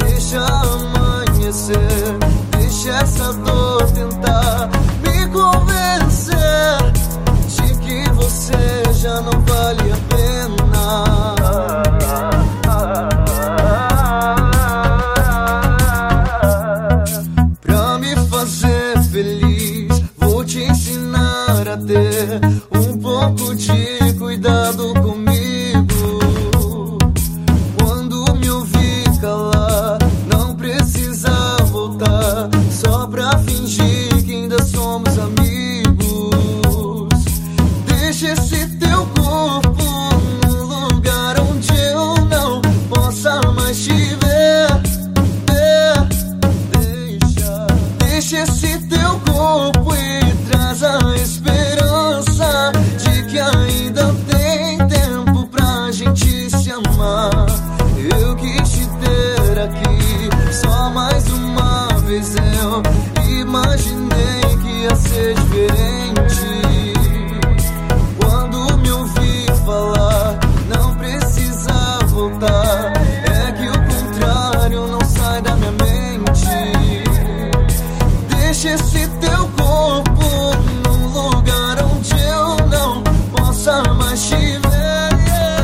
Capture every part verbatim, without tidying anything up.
deixa amanhecer, deixa essa dor tentar me convencer de que você já não vale a pena. Pra me fazer feliz, vou te ensinar a ter um pouco de cuidado comigo. Quando me ouvir calar, não precisa voltar só pra fingir que ainda somos amigos. Deixa esse teu corpo num lugar onde eu não possa mais te ver, ver. Deixa, deixa esse teu corpo e traz a esperança de que ainda tem tempo pra gente se amar. Eu quis te ter aqui só mais uma vez. Eu imaginei que ia ser diferente. Quando me ouvir falar, não precisa voltar. É que o contrário não sai da minha mente. Deixa esse teu corpo num lugar onde eu não possa mais te ver.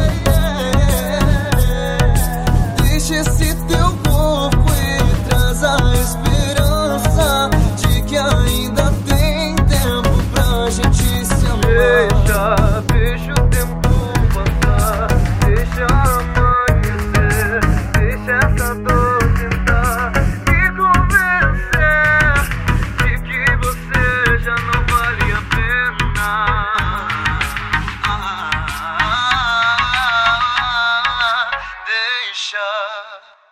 Deixa esse teu corpo e traz a esperança de que ainda tem tempo pra gente se amar. Deixa, deixa o tempo passar, deixa amanhecer, deixa essa dor tentar me convencer de que você já não vale a pena. Deixa.